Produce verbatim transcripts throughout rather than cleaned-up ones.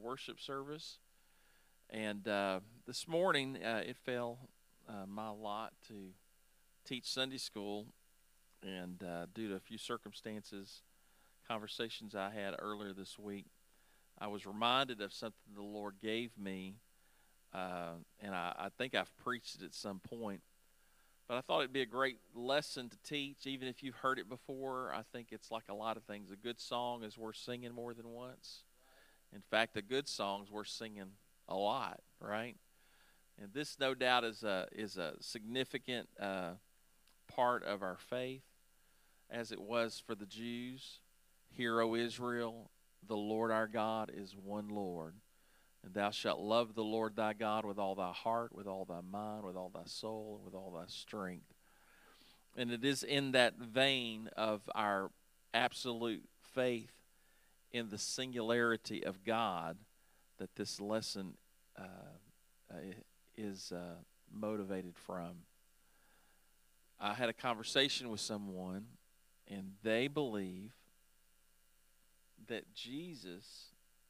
worship service. And uh, this morning, uh, it fell uh, my lot to teach Sunday school. And uh, due to a few circumstances, conversations I had earlier this week, I was reminded of something the Lord gave me. Uh, and I, I think I've preached it at some point. But I thought it'd be a great lesson to teach, even if you've heard it before. I think it's like a lot of things. A good song is worth singing more than once. In fact, a good song is worth singing a lot, right? And this, no doubt, is a is a significant uh, part of our faith, as it was for the Jews. Hear, O Israel, the Lord our God is one Lord. And thou shalt love the Lord thy God with all thy heart, with all thy mind, with all thy soul, and with all thy strength. And it is in that vein of our absolute faith in the singularity of God that this lesson uh, uh, is uh, motivated from. I had a conversation with someone, and they believe that Jesus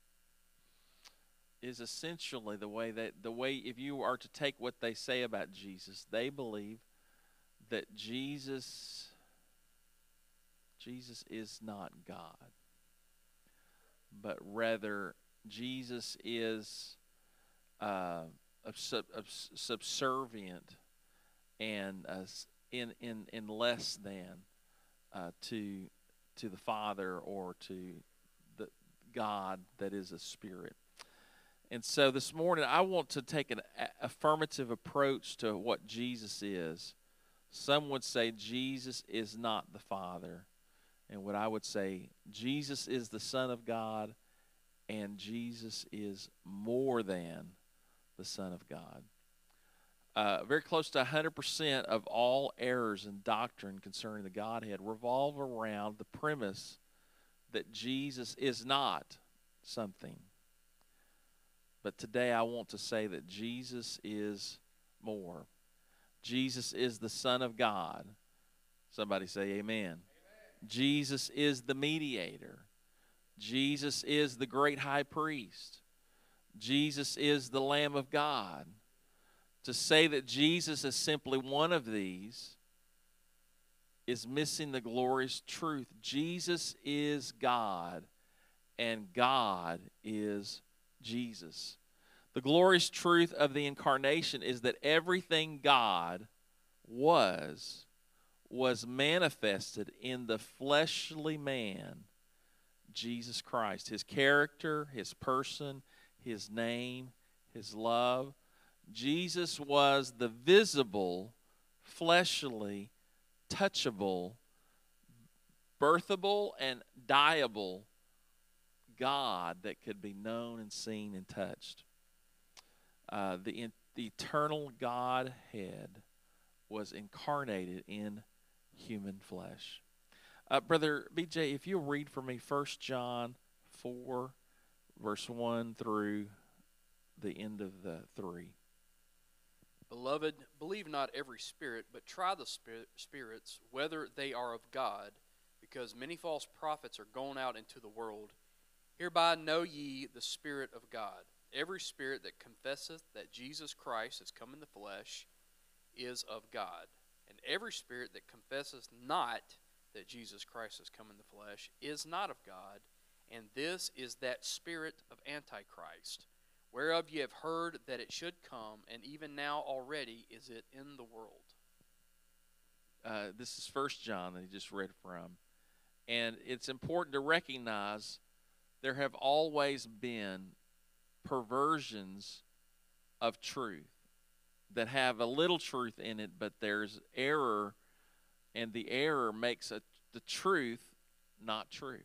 is essentially the way that the way if you are to take what they say about Jesus, they believe that Jesus Jesus is not God, but rather Jesus is uh, sub, subservient and uh, in in in less than uh, to to the Father or to the God that is a spirit. And so this morning, I want to take an affirmative approach to what Jesus is. Some would say Jesus is not the Father. And what I would say, Jesus is the Son of God, and Jesus is more than the Son of God. Uh, very close to one hundred percent of all errors in doctrine concerning the Godhead revolve around the premise that Jesus is not something. But today I want to say that Jesus is more. Jesus is the Son of God. Somebody say amen. Amen. Jesus is the mediator. Jesus is the great high priest. Jesus is the Lamb of God. To say that Jesus is simply one of these is missing the glorious truth. Jesus is God, and God is Jesus. The glorious truth of the incarnation is that everything God was, was manifested in the fleshly man, Jesus Christ. His character, his person, his name, his love. Jesus was the visible, fleshly, touchable, birthable, and dieable God that could be known and seen and touched. Uh, the, in, the eternal Godhead was incarnated in human flesh. Uh, Brother B J, if you'll read for me First John four, verse one through the end of the three. Beloved, believe not every spirit, but try the spirit, spirits, whether they are of God, because many false prophets are gone out into the world. Hereby know ye the Spirit of God. Every spirit that confesseth that Jesus Christ is come in the flesh is of God. And every spirit that confesseth not that Jesus Christ has come in the flesh is not of God. And this is that spirit of Antichrist, whereof ye have heard that it should come, and even now already is it in the world. Uh, this is First John that he just read from. And it's important to recognize there have always been perversions of truth that have a little truth in it, but there's error, and the error makes a, the truth not true.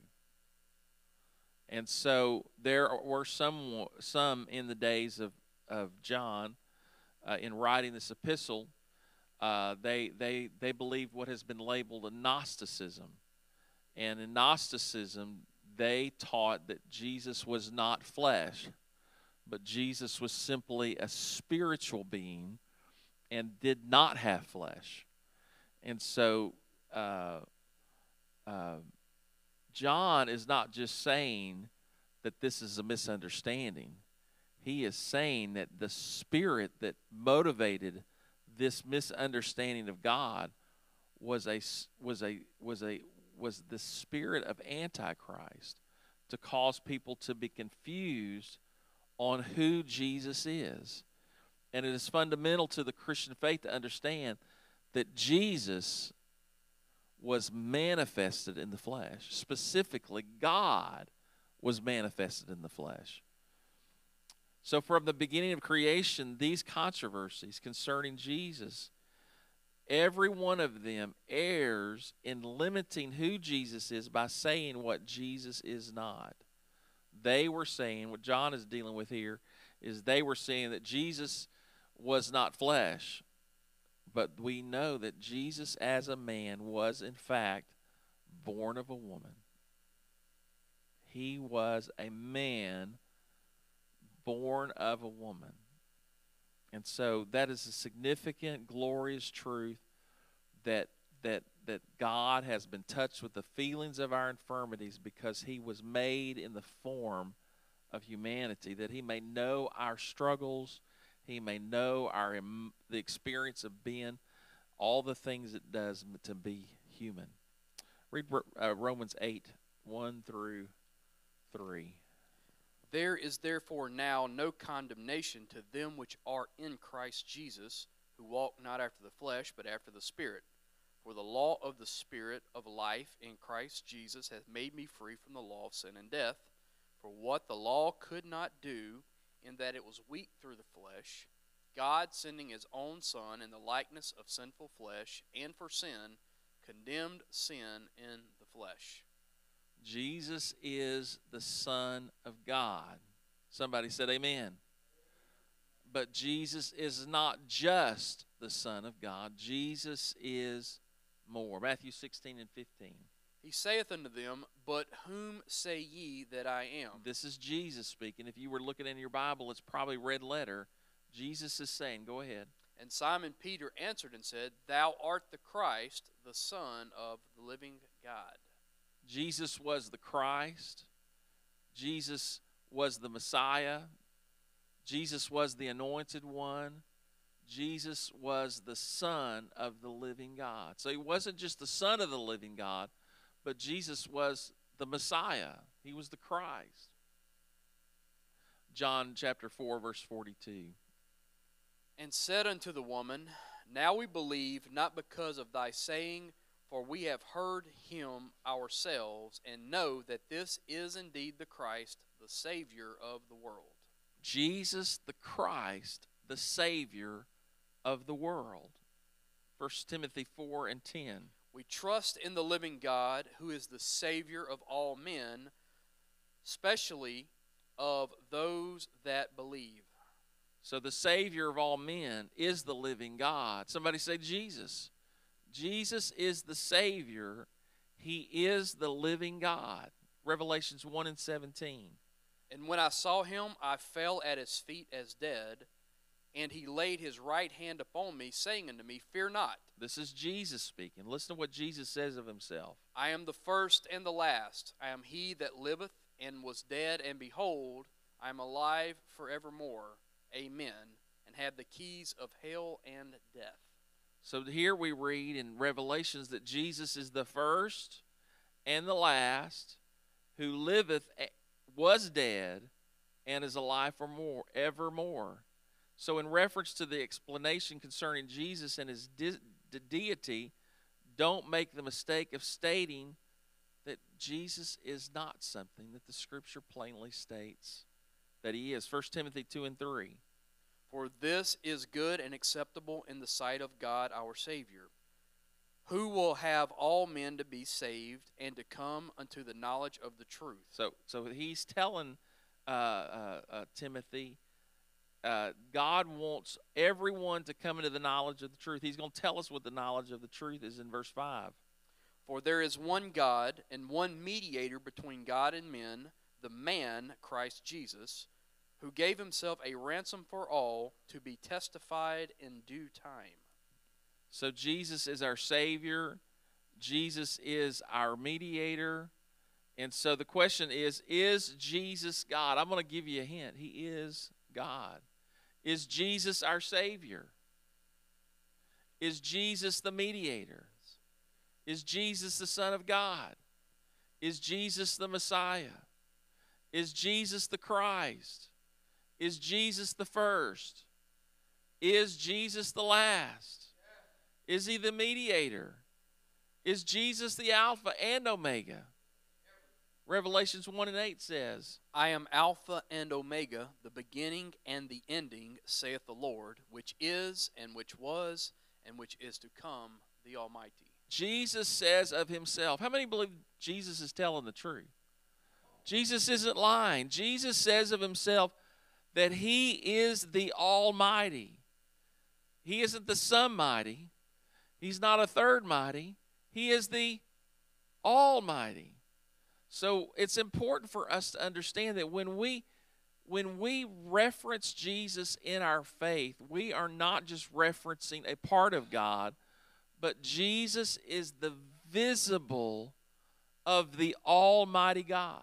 And so there were some some in the days of, of John uh, in writing this epistle, uh, they, they, they believed what has been labeled a Gnosticism. And in Gnosticism, they taught that Jesus was not flesh, but Jesus was simply a spiritual being and did not have flesh. And so uh, uh, John is not just saying that this is a misunderstanding. He is saying that the spirit that motivated this misunderstanding of God was a was a was a was the spirit of Antichrist, to cause people to be confused on who Jesus is. And it is fundamental to the Christian faith to understand that Jesus was manifested in the flesh. Specifically, God was manifested in the flesh. So from the beginning of creation, these controversies concerning Jesus, every one of them errs in limiting who Jesus is by saying what Jesus is not. They were saying, what John is dealing with here, is they were saying that Jesus was not flesh. But we know that Jesus as a man was, in fact, born of a woman. He was a man born of a woman. And so that is a significant, glorious truth that that that God has been touched with the feelings of our infirmities because he was made in the form of humanity, that he may know our struggles, he may know our the experience of being, all the things it does to be human. Read uh, Romans eight, one through three. There is therefore now no condemnation to them which are in Christ Jesus, who walk not after the flesh, but after the Spirit. For the law of the Spirit of life in Christ Jesus hath made me free from the law of sin and death. For what the law could not do, in that it was weak through the flesh, God, sending his own Son in the likeness of sinful flesh, and for sin, condemned sin in the flesh. Jesus is the Son of God. Somebody said amen. But Jesus is not just the Son of God. Jesus is more. Matthew sixteen and fifteen. He saith unto them, But whom say ye that I am? This is Jesus speaking. If you were looking in your Bible, it's probably red letter. Jesus is saying, go ahead. And Simon Peter answered and said, Thou art the Christ, the Son of the living God. Jesus was the Christ. Jesus was the Messiah. Jesus was the Anointed One. Jesus was the Son of the living God. So he wasn't just the Son of the living God, but Jesus was the Messiah. He was the Christ. John chapter four, verse forty-two. And said unto the woman, Now we believe, not because of thy saying, for we have heard him ourselves, and know that this is indeed the Christ, the Savior of the world. Jesus the Christ, the Savior of the world. First Timothy four and ten. We trust in the living God, who is the Savior of all men, especially of those that believe. So the Savior of all men is the living God. Somebody say Jesus. Jesus is the Savior. He is the living God. Revelations one and seventeen. And when I saw him, I fell at his feet as dead, and he laid his right hand upon me, saying unto me, Fear not. This is Jesus speaking. Listen to what Jesus says of himself. I am the first and the last. I am he that liveth and was dead, and behold, I am alive forevermore. Amen. And have the keys of hell and death. So here we read in Revelations that Jesus is the first and the last, who liveth, was dead, and is alive for more, evermore. So in reference to the explanation concerning Jesus and his de- de- deity, don't make the mistake of stating that Jesus is not something that the Scripture plainly states that he is. First Timothy two and three. For this is good and acceptable in the sight of God our Savior, who will have all men to be saved and to come unto the knowledge of the truth. So, so he's telling uh, uh, uh, Timothy, uh, God wants everyone to come into the knowledge of the truth. He's going to tell us what the knowledge of the truth is in verse five. For there is one God and one mediator between God and men, the man, Christ Jesus, who gave himself a ransom for all, to be testified in due time. So Jesus is our Savior. Jesus is our mediator. And so the question is, is Jesus God? I'm going to give you a hint. He is God. Is Jesus our Savior? Is Jesus the mediator? Is Jesus the Son of God? Is Jesus the Messiah? Is Jesus the Christ? Is Jesus the first? Is Jesus the last? Is he the mediator? Is Jesus the Alpha and Omega? Revelations one and eight says, I am Alpha and Omega, the beginning and the ending, saith the Lord, which is, and which was, and which is to come, the Almighty. Jesus says of himself, how many believe Jesus is telling the truth? Jesus isn't lying. Jesus says of himself that he is the Almighty. He isn't the Somemighty. He's not a third mighty. He is the Almighty. So it's important for us to understand that when we when we reference Jesus in our faith, we are not just referencing a part of God, but Jesus is the visible of the Almighty God.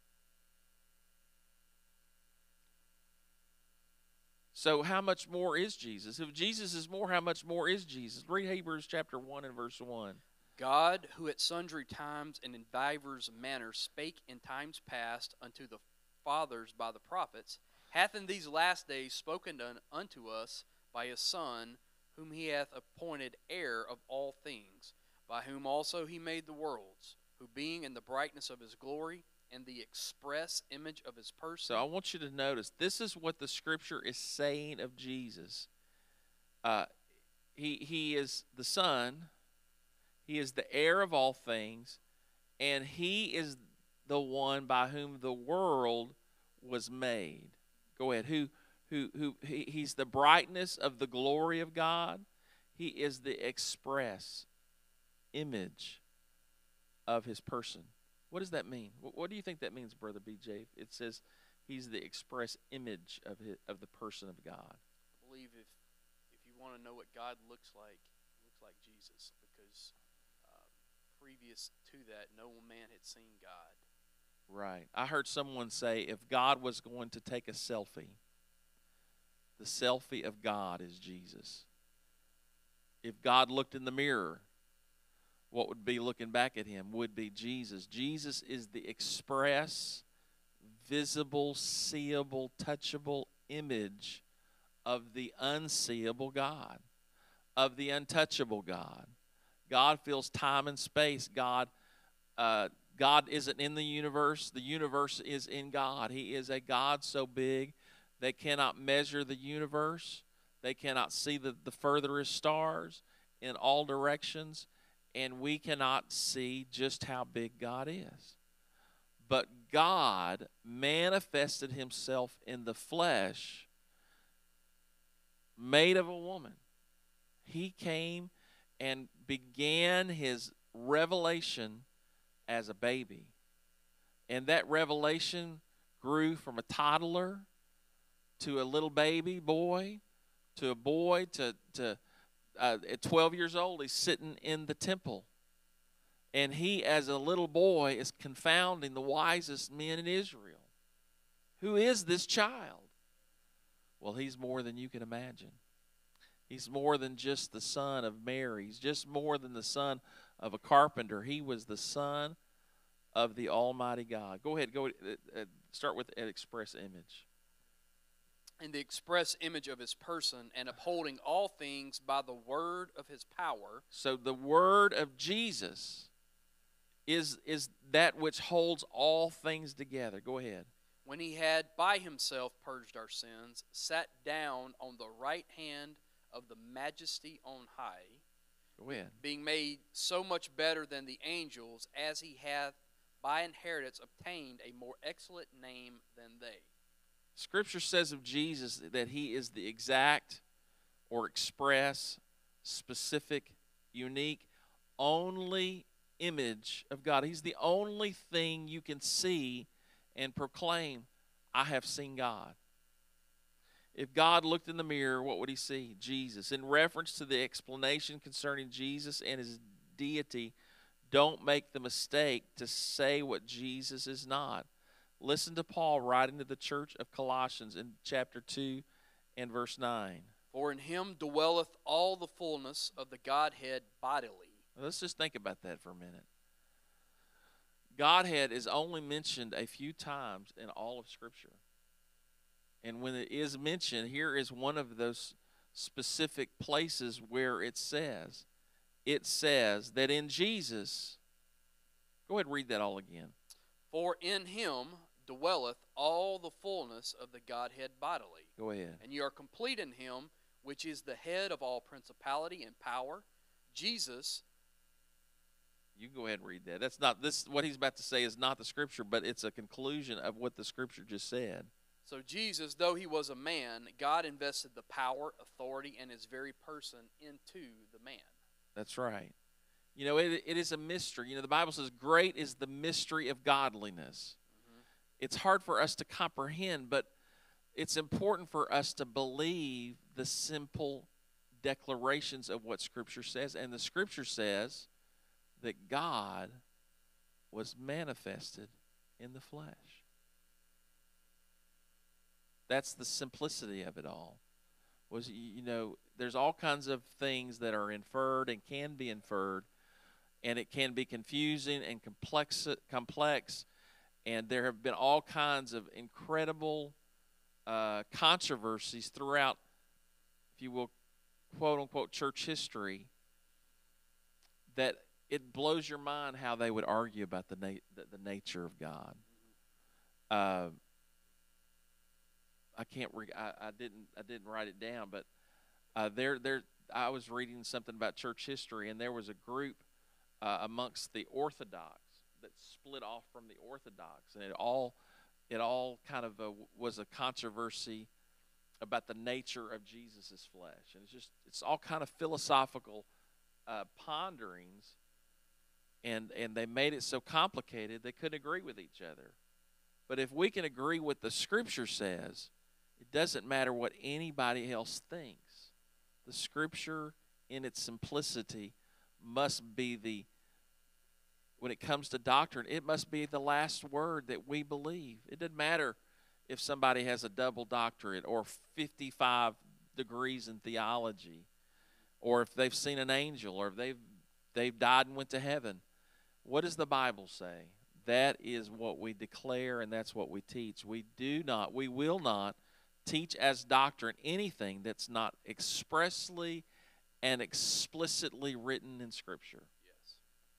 So how much more is Jesus? If Jesus is more, how much more is Jesus? Read Hebrews chapter one and verse one. God, who at sundry times and in divers manners spake in times past unto the fathers by the prophets, hath in these last days spoken unto us by his Son, whom he hath appointed heir of all things, by whom also he made the worlds, who being in the brightness of his glory and the express image of his person. So I want you to notice, this is what the Scripture is saying of Jesus. Uh, he, he is the Son. He is the heir of all things, and he is the one by whom the world was made. Go ahead. Who, who, who? He, he's the brightness of the glory of God. He is the express image of his person. What does that mean? What, what do you think that means, Brother B J? It says he's the express image of his, of the person of God. I believe if if you want to know what God looks like, he looks like Jesus, because previous to that, no man had seen God. Right. I heard someone say if God was going to take a selfie, the selfie of God is Jesus. If God looked in the mirror, what would be looking back at him would be Jesus. Jesus is the express, visible, seeable, touchable image of the unseeable God, of the untouchable God. God fills time and space. God, uh, God isn't in the universe. The universe is in God. He is a God so big they cannot measure the universe. They cannot see the, the furthest stars in all directions. And we cannot see just how big God is. But God manifested himself in the flesh, made of a woman. He came and began his revelation as a baby. And that revelation grew from a toddler to a little baby boy, to a boy, to, to uh, at twelve years old, he's sitting in the temple. And he, as a little boy, is confounding the wisest men in Israel. Who is this child? Well, he's more than you can imagine. He's more than just the son of Mary. He's just more than the son of a carpenter. He was the son of the Almighty God. Go ahead. Go. Uh, start with an express image. And the express image of his person, and upholding all things by the word of his power. So the word of Jesus is, is that which holds all things together. Go ahead. When he had by himself purged our sins, sat down on the right hand of the majesty on high, Go ahead. being made so much better than the angels, as he hath by inheritance obtained a more excellent name than they. Scripture says of Jesus that he is the exact or express, specific, unique, only image of God. He's the only thing you can see and proclaim, I have seen God. If God looked in the mirror, what would he see? Jesus. In reference to the explanation concerning Jesus and his deity, don't make the mistake to say what Jesus is not. Listen to Paul writing to the church of Colossians in chapter two and verse nine. For in him dwelleth all the fullness of the Godhead bodily. Let's just think about that for a minute. Godhead is only mentioned a few times in all of Scripture. And when it is mentioned, here is one of those specific places where it says, it says that in Jesus, go ahead and read that all again. For in him dwelleth all the fullness of the Godhead bodily. Go ahead. And ye are complete in him, which is the head of all principality and power, Jesus. You can go ahead and read that. That's not this. What he's about to say is not the Scripture, but it's a conclusion of what the Scripture just said. So Jesus, though he was a man, God invested the power, authority, and his very person into the man. That's right. You know, it, it is a mystery. You know, the Bible says, great is the mystery of godliness. Mm-hmm. It's hard for us to comprehend, but it's important for us to believe the simple declarations of what Scripture says. And the Scripture says that God was manifested in the flesh. That's the simplicity of it all. Was, you know, there's all kinds of things that are inferred and can be inferred, and it can be confusing and complex, complex and there have been all kinds of incredible uh, controversies throughout, if you will, quote-unquote, church history, that it blows your mind how they would argue about the, na- the, the nature of God. Uh, I can't. Re- I, I didn't. I didn't write it down, but uh, there, there. I was reading something about church history, and there was a group uh, amongst the Orthodox that split off from the Orthodox, and it all, it all kind of a, was a controversy about the nature of Jesus' flesh, and it's just, it's all kind of philosophical uh, ponderings, and and they made it so complicated they couldn't agree with each other. But if we can agree what the Scripture says, it doesn't matter what anybody else thinks. The Scripture, in its simplicity, must be the, when it comes to doctrine, it must be the last word that we believe. It doesn't matter if somebody has a double doctorate or fifty-five degrees in theology, or if they've seen an angel, or if they've, they've died and went to heaven. What does the Bible say? That is what we declare, and that's what we teach. We do not, we will not teach as doctrine anything that's not expressly and explicitly written in Scripture. Yes.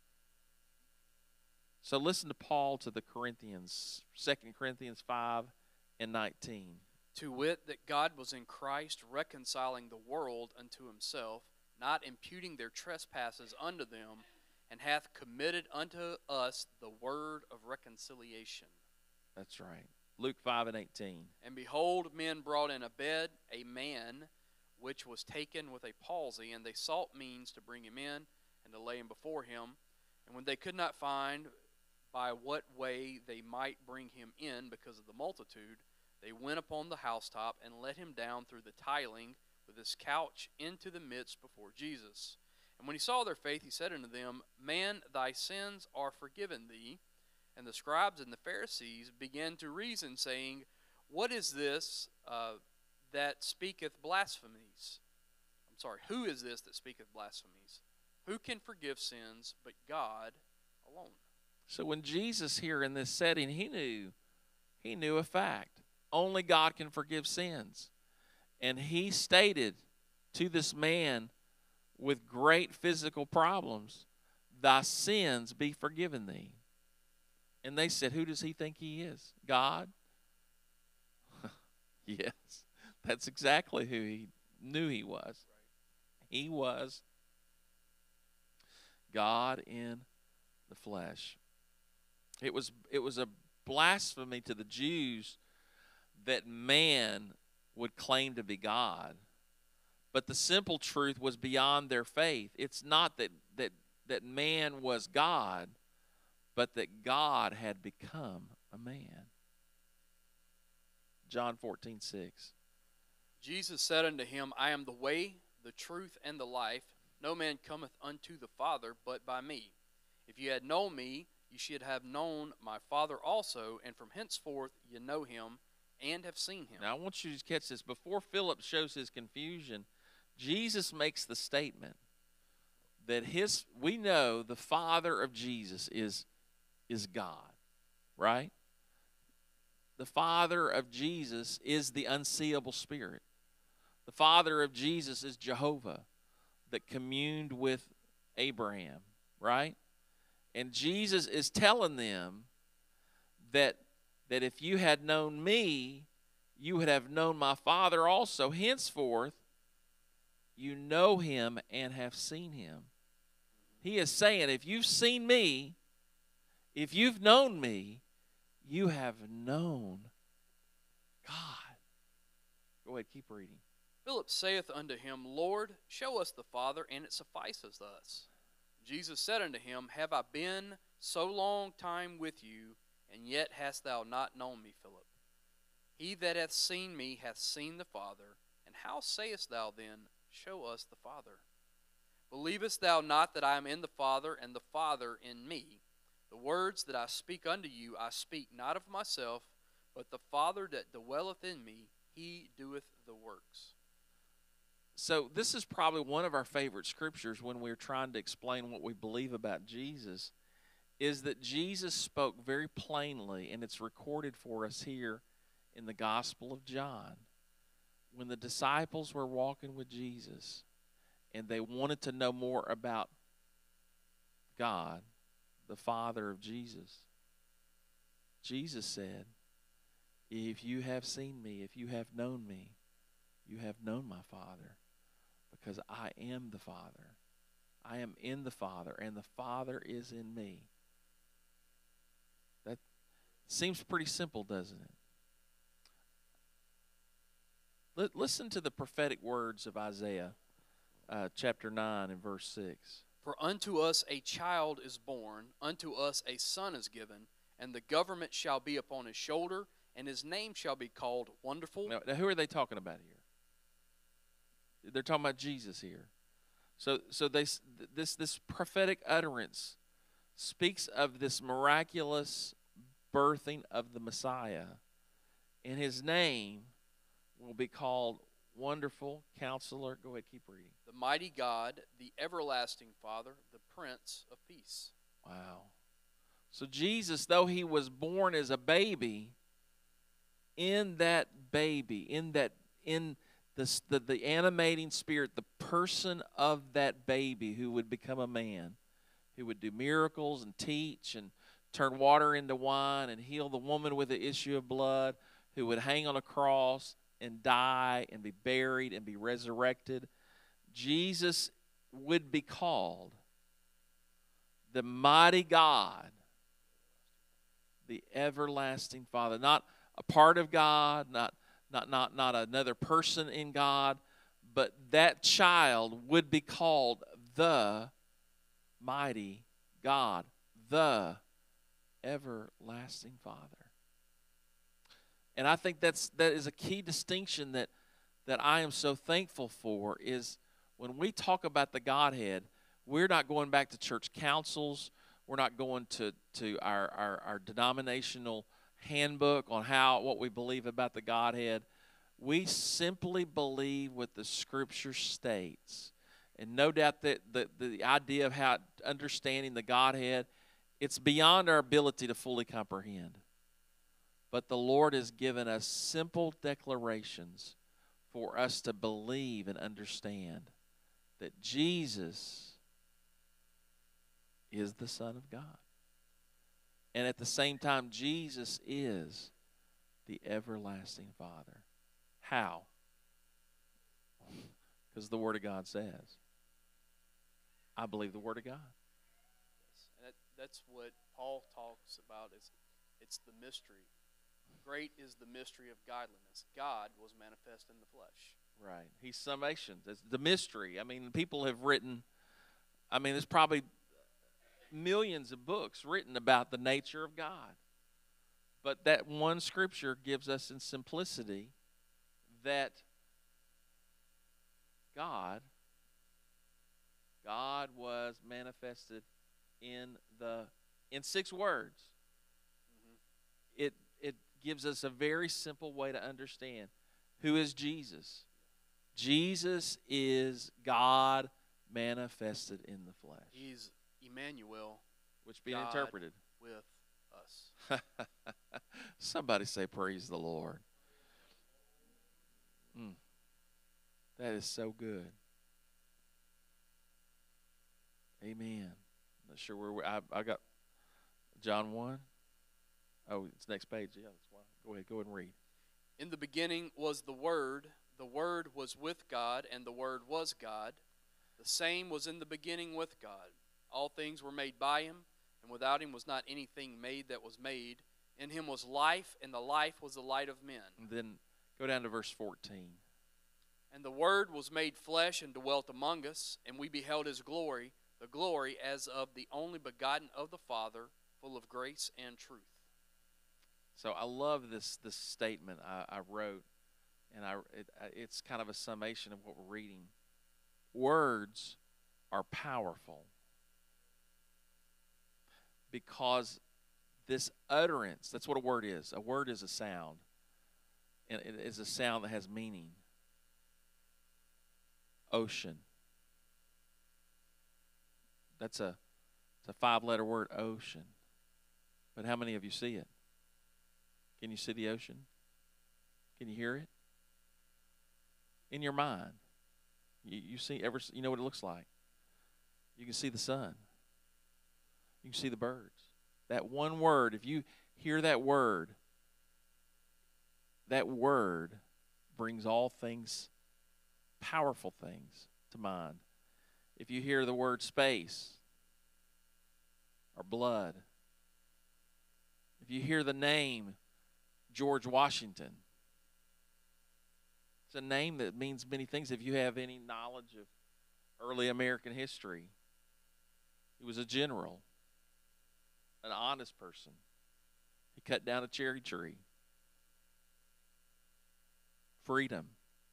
So listen to Paul to the Corinthians, Second Corinthians five and nineteen. To wit, that God was in Christ reconciling the world unto himself, not imputing their trespasses unto them, and hath committed unto us the word of reconciliation. That's right. Luke five and eighteen. And behold, men brought in a bed a man which was taken with a palsy, and they sought means to bring him in and to lay him before him. And when they could not find by what way they might bring him in because of the multitude, they went upon the housetop and let him down through the tiling with his couch into the midst before Jesus. And when he saw their faith, he said unto them, Man, thy sins are forgiven thee. And the scribes and the Pharisees began to reason, saying, What is this uh, that speaketh blasphemies? I'm sorry, who is this that speaketh blasphemies? Who can forgive sins but God alone? So when Jesus here in this setting, he knew, he knew a fact. Only God can forgive sins. And he stated to this man with great physical problems, thy sins be forgiven thee. And they said, who does he think he is? God? Yes, that's exactly who he knew he was. He was God in the flesh. It was, it was a blasphemy to the Jews that man would claim to be God. But the simple truth was beyond their faith. It's not that, that, that man was God, but that God had become a man. John fourteen six. Jesus said unto him, I am the way, the truth, and the life. No man cometh unto the Father but by me. If you had known me, you should have known my Father also, and from henceforth you know him and have seen him. Now, I want you to catch this. Before Philip shows his confusion, Jesus makes the statement that his we know the Father of Jesus is, is God, right? The Father of Jesus is the unseeable Spirit. The Father of Jesus is Jehovah that communed with Abraham, right? And Jesus is telling them that, that if you had known me, you would have known my Father also. Henceforth, you know him and have seen him. He is saying, if you've seen me, if you've known me, you have known God. Go ahead, keep reading. Philip saith unto him, Lord, show us the Father, and it sufficeth us. Jesus said unto him, Have I been so long time with you, and yet hast thou not known me, Philip? He that hath seen me hath seen the Father. And how sayest thou then, Show us the Father? Believest thou not that I am in the Father, and the Father in me? The words that I speak unto you, I speak not of myself, but the Father that dwelleth in me, he doeth the works. So this is probably one of our favorite scriptures when we're trying to explain what we believe about Jesus, is that Jesus spoke very plainly, and it's recorded for us here in the Gospel of John. When the disciples were walking with Jesus and they wanted to know more about God, the Father of Jesus, Jesus said, if you have seen me, if you have known me, you have known my Father, because I am the Father. I am in the Father, and the Father is in me. That seems pretty simple, doesn't it? Listen to the prophetic words of Isaiah uh, chapter nine and verse six. For unto us a child is born, unto us a son is given, and the government shall be upon his shoulder, and his name shall be called Wonderful. Now, now who are they talking about here? They're talking about Jesus here. So, so they this this prophetic utterance speaks of this miraculous birthing of the Messiah, and his name will be called Wonderful Counselor. Go ahead, keep reading. The mighty God, the everlasting Father, the Prince of Peace. Wow. So Jesus, though he was born as a baby, in that baby, in that in the the, the animating spirit, the person of that baby who would become a man, who would do miracles and teach and turn water into wine and heal the woman with the issue of blood, who would hang on a cross and die and be buried and be resurrected. Jesus would be called the mighty God, the everlasting Father. Not a part of God, not, not, not, not another person in God, but that child would be called the mighty God, the everlasting Father. And I think that's that is a key distinction that that I am so thankful for, is when we talk about the Godhead, we're not going back to church councils. We're not going to, to our, our, our denominational handbook on how what we believe about the Godhead. We simply believe what the Scripture states. And no doubt that the, the idea of how understanding the Godhead, it's beyond our ability to fully comprehend. But the Lord has given us simple declarations for us to believe and understand that Jesus is the Son of God. And at the same time, Jesus is the everlasting Father. How? Because the Word of God says. I believe the Word of God. That, that's what Paul talks about. Is it's the mystery. Great is the mystery of godliness. God was manifest in the flesh. Right. He's summation. It's the mystery. I mean, people have written, I mean, there's probably millions of books written about the nature of God. But that one scripture gives us in simplicity that God, God was manifested in the in six words. Mhm. It it gives us a very simple way to understand who is Jesus. Jesus is God manifested in the flesh, He's Emmanuel, which being God interpreted. with us. Somebody say praise the Lord. Mm, that is so good. Amen. Not sure where we, I, I got John one. Oh, it's next page. Yeah, that's why. Go ahead. Go ahead and read. In the beginning was the Word. The Word was with God, and the Word was God. The same was in the beginning with God. All things were made by him, and without him was not anything made that was made. In him was life, and the life was the light of men. And then go down to verse fourteen. And the Word was made flesh and dwelt among us, and we beheld his glory, the glory as of the only begotten of the Father, full of grace and truth. So I love this this statement I, I wrote, and I it, it's kind of a summation of what we're reading. Words are powerful because this utterance, that's what a word is. A word is a sound, and it is a sound that has meaning. Ocean. That's a, it's a five-letter word, ocean. But how many of you see it? Can you see the ocean? Can you hear it? In your mind. You, you see ever you know what it looks like. You can see the sun. You can see the birds. That one word, if you hear that word, that word brings all things, powerful things to mind. If you hear the word space or blood, if you hear the name George Washington, it's a name that means many things. If you have any knowledge of early American history, he was a general, an honest person. He cut down a cherry tree. Freedom.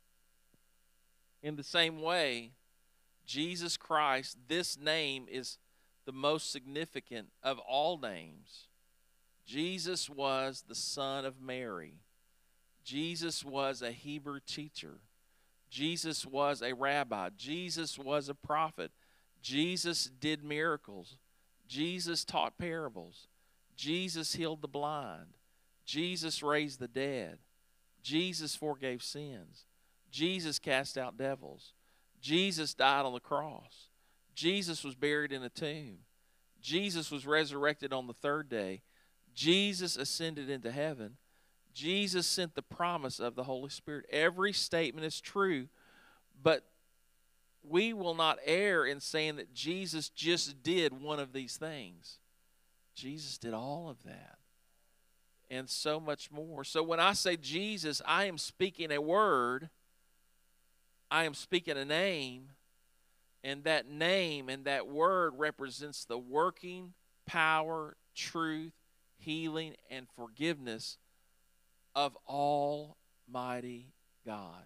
In the same way, Jesus Christ, this name is the most significant of all names. Jesus was the son of Mary. Jesus was a Hebrew teacher. Jesus was a rabbi. Jesus was a prophet. Jesus did miracles. Jesus taught parables. Jesus healed the blind. Jesus raised the dead. Jesus forgave sins. Jesus cast out devils. Jesus died on the cross. Jesus was buried in a tomb. Jesus was resurrected on the third day. Jesus ascended into heaven. Jesus sent the promise of the Holy Spirit. Every statement is true, but we will not err in saying that Jesus just did one of these things. Jesus did all of that and so much more. So when I say Jesus, I am speaking a word. I am speaking a name, and that name and that word represents the working power, truth, healing, and forgiveness of Almighty God.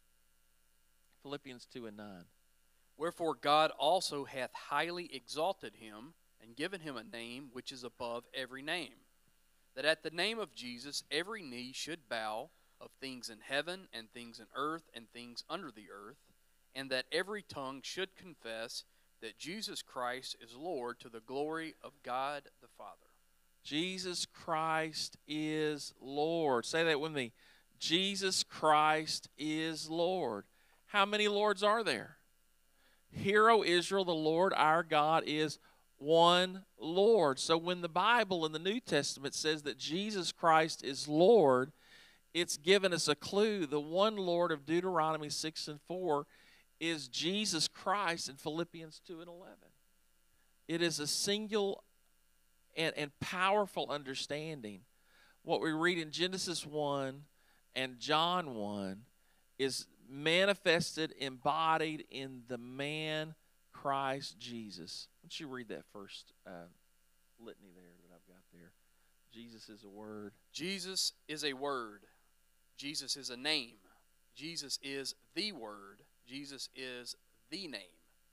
Philippians two and nine. Wherefore God also hath highly exalted him, and given him a name which is above every name, that at the name of Jesus every knee should bow, of things in heaven, and things in earth, and things under the earth, and that every tongue should confess that Jesus Christ is Lord, to the glory of God the Father. Jesus Christ is Lord. Say that with me. Jesus Christ is Lord. How many Lords are there? Hear, O Israel, the Lord our God is one Lord. So when the Bible in the New Testament says that Jesus Christ is Lord, it's given us a clue. The one Lord of Deuteronomy six and four is Jesus Christ in Philippians two and eleven. It is a single and, and powerful understanding. What we read in Genesis one and John one is manifested, embodied in the man Christ Jesus. Why don't you read that first uh, litany there that I've got there? Jesus is a word. Jesus is a word. Jesus is a name. Jesus is the word. Jesus is the name.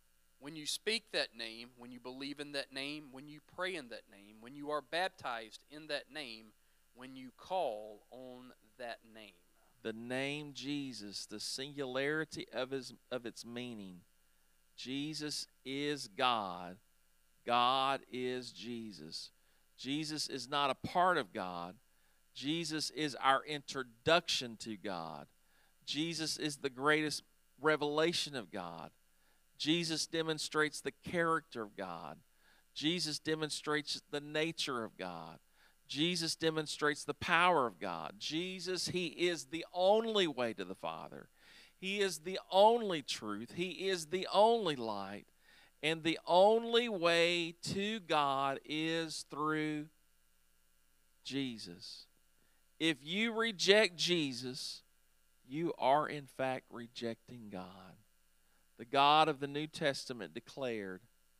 When you speak that name, when you believe in that name, when you pray in that name, when you are baptized in that name, when you call on that name. The name Jesus, the singularity of his of its meaning. Jesus is God. God is Jesus. Jesus is not a part of God. Jesus is our introduction to God. Jesus is the greatest revelation of God. Jesus demonstrates the character of God. Jesus demonstrates the nature of God. Jesus demonstrates the power of God. Jesus, he is the only way to the Father. He is the only truth. He is the only light. And the only way to God is through Jesus. If you reject Jesus, you are in fact rejecting God. The God of the New Testament declared,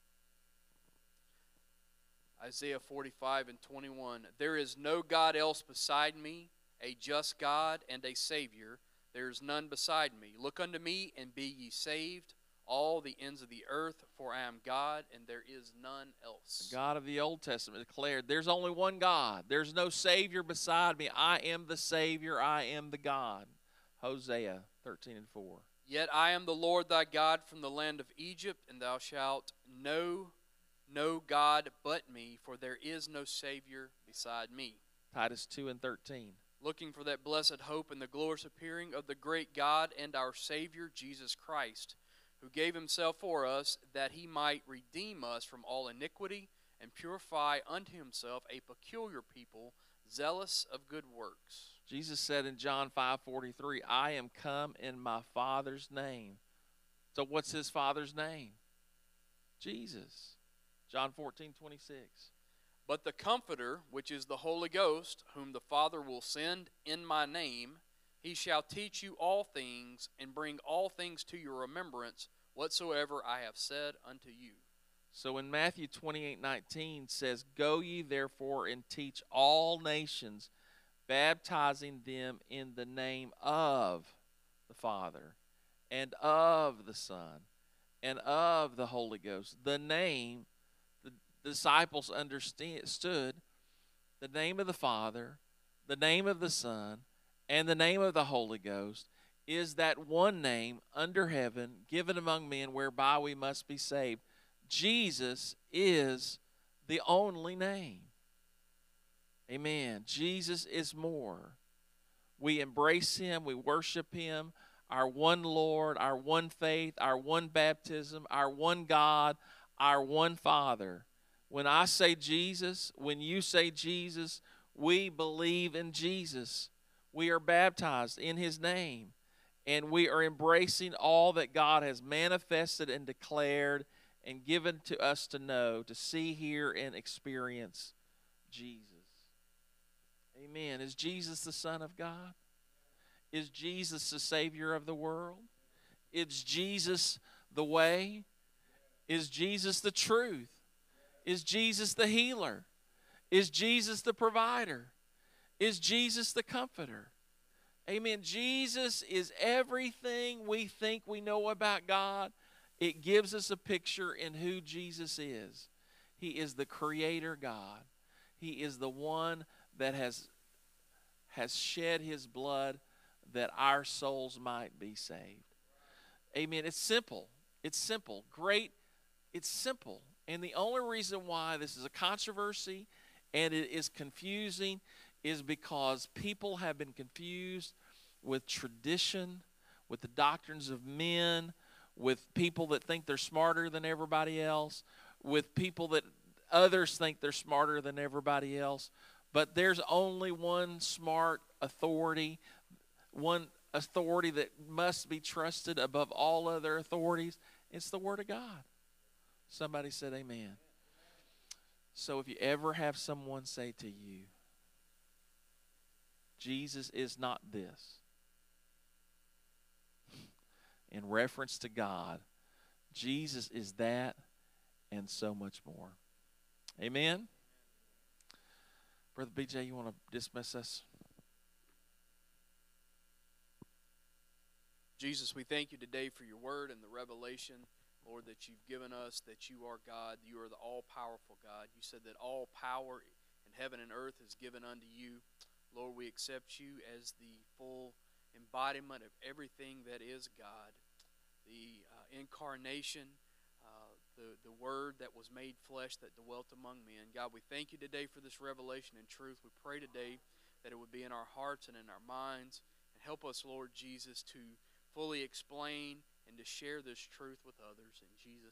Isaiah forty-five and twenty-one, there is no God else beside me, a just God and a Savior. There is none beside me. Look unto me and be ye saved, all the ends of the earth, for I am God and there is none else. The God of the Old Testament declared, there's only one God. There's no Savior beside me. I am the Savior. I am the God. Hosea thirteen and four. Yet I am the Lord thy God from the land of Egypt, and thou shalt know no God but me, for there is no Savior beside me. Titus two and thirteen. Looking for that blessed hope and the glorious appearing of the great God and our Savior, Jesus Christ, who gave himself for us, that he might redeem us from all iniquity and purify unto himself a peculiar people, zealous of good works. Jesus said in John five forty-three, I am come in my Father's name. So what's his Father's name? Jesus. John fourteen twenty-six. But the Comforter, which is the Holy Ghost, whom the Father will send in my name, he shall teach you all things, and bring all things to your remembrance, whatsoever I have said unto you. So in Matthew twenty-eight nineteen says, go ye therefore and teach all nations, baptizing them in the name of the Father, and of the Son, and of the Holy Ghost. The name, the disciples understood, the name of the Father, the name of the Son, and the name of the Holy Ghost is that one name under heaven given among men whereby we must be saved. Jesus is the only name. Amen. Jesus is more. We embrace him. We worship him. Our one Lord, our one faith, our one baptism, our one God, our one Father. When I say Jesus, when you say Jesus, we believe in Jesus. We are baptized in his name. And we are embracing all that God has manifested and declared and given to us to know, to see, hear, and experience Jesus. Amen. Is Jesus the Son of God? Is Jesus the Savior of the world? Is Jesus the way? Is Jesus the truth? Is Jesus the healer? Is Jesus the provider? Is Jesus the comforter? Amen. Jesus is everything we think we know about God. It gives us a picture in who Jesus is. He is the creator God. He is the one that has, has shed his blood that our souls might be saved. Amen. It's simple. It's simple. Great. It's simple. And the only reason why this is a controversy and it is confusing is because people have been confused with tradition, with the doctrines of men, with people that think they're smarter than everybody else, with people that others think they're smarter than everybody else. But there's only one smart authority, one authority that must be trusted above all other authorities. It's the Word of God. Somebody said amen. So if you ever have someone say to you, Jesus is not this, in reference to God, Jesus is that and so much more. Amen? Brother B J, you want to dismiss us? Jesus, we thank you today for your word and the revelation. Lord, that you've given us, that you are God, you are the all-powerful God. You said that all power in heaven and earth is given unto you. Lord, we accept you as the full embodiment of everything that is God, the uh, incarnation, uh, the, the Word that was made flesh that dwelt among men. God, we thank you today for this revelation and truth. We pray today that it would be in our hearts and in our minds. And help us, Lord Jesus, to fully explain and to share this truth with others. In Jesus'